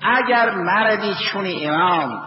اگر مردی چون امام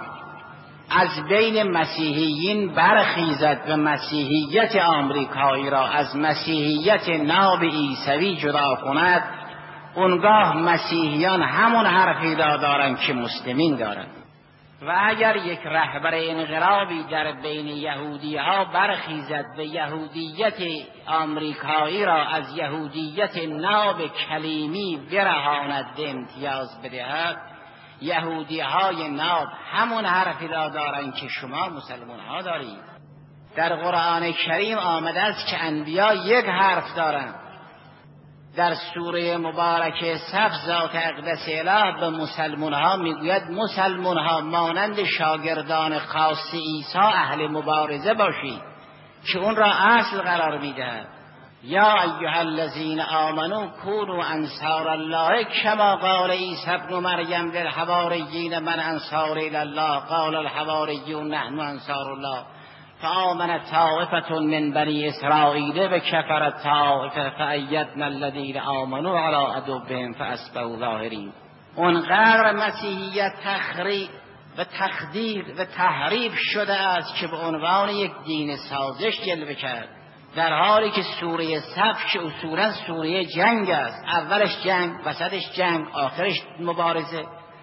از بین مسیحیین برخیزد و مسیحیت آمریکایی را از مسیحیت ناب عیسوی جدا کند، اونگاه مسیحیان همون حرفی را دارند که مسلمین دارند. و اگر یک رهبر انقلابی در بین یهودی ها برخیزد و یهودیت آمریکایی را از یهودیت ناب کلیمی برهاند، امتیاز بدهد، یهودی های ناب همون حرفی را دارند که شما مسلمان ها دارید. در قرآن کریم آمده است که انبیا یک حرف دارند. در سوره مبارکه صف ذات اقدس اله به مسلمان ها میگوید مسلمان ها مانند شاگردان خاص عیسی اهل مبارزه باشید، که اون را اصل قرار میدهد. یا ایها الذین آمنوا کونوا انصار الله کما قال عیسی ابن مریم للحواریین من انصار الی الله قال الحواریون نحن انصار الله فآمنت طائفة من بنی اسرائیل وکفرت طائفة فأیدنا الذین آمنوا علی عدوهم فاصبحوا ظاهرین. اونقدر مسیحیت تخریب و تخدیر و تحریف شده است که به عنوان یک دین سازش جلوه کرد، در حالی که سوره صف که اصولا سوره جنگ است، اولش جنگ، وسطش جنگ، آخرش مبارزه،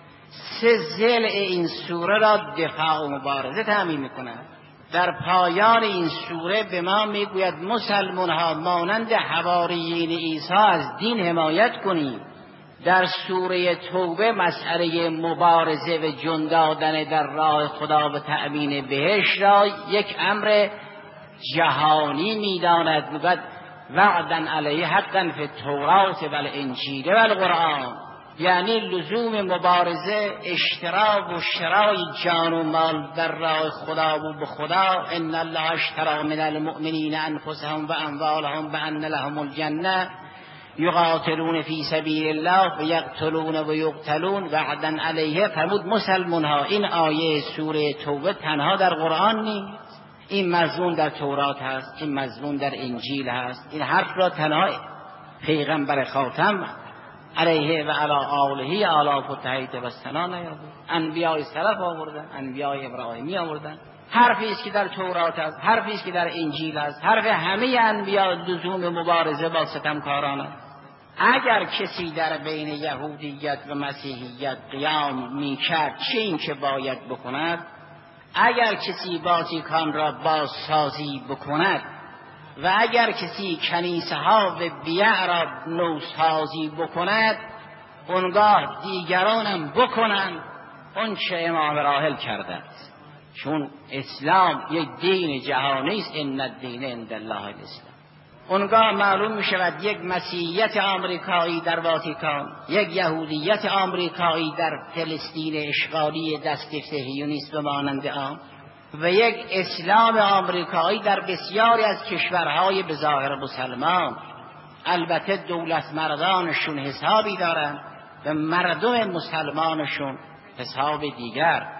سه ضلع این سوره را دفاع و مبارزه تامین می‌کند. در پایان این سوره به ما میگوید مسلمان ها مانند حواریین عیسی از دین حمایت کنید. در سوره توبه مسئله مبارزه و جان دادن در راه خدا و تأمین بهشت را یک امر جهانی میداند. میگوید وعدا علیه حقا فی التوراة و الانجیل و القرآن، یعنی لزوم مبارزه، اشتراک و شرای جان و مال در راه خدا و به خدا. ان الله اشتری من المؤمنین انفسهم و اموالهم بان لهم الجنه یقاتلون فی سبیل الله و یقتلون و یقتلون وعدا علیه. فرمود مسلمان ها، این آیه سوره توبه تنها در قرآن نیست، این مضمون در تورات هست، این مضمون در انجیل هست. این حرف را تنها پیغمبر خاتم علیه و علی آله آلاف و تحیط و سنا نیاورد، انبیاء سلف آوردن، انبیاء ابراهیمی آوردن. حرفی است که در تورات است، حرفی است که در انجیل است، حرف همه انبیاء لزوم مبارزه با ستمکاران است. اگر کسی در بین یهودیت و مسیحیت قیام میکرد، چه این که باید بکند؟ اگر کسی واتیکان را بازسازی بکند و اگر کسی کنیسه ها و بیع را نوسازی بکند، اونگاه دیگرانم بکنند اون چه امام راحل کرده است. چون اسلام یک دین جهانی است، ان الدین عند الله الاسلام. اونگاه معلوم می شود یک مسیحیت آمریکایی در واتیکان، یک یهودیت آمریکایی در فلسطین اشغالی دست صهیونیست و مانند آن، و یک اسلام آمریکایی در بسیاری از کشورهای به ظاهر مسلمان. البته دولت مردانشون حسابی دارن و مردم مسلمانشون حساب دیگر.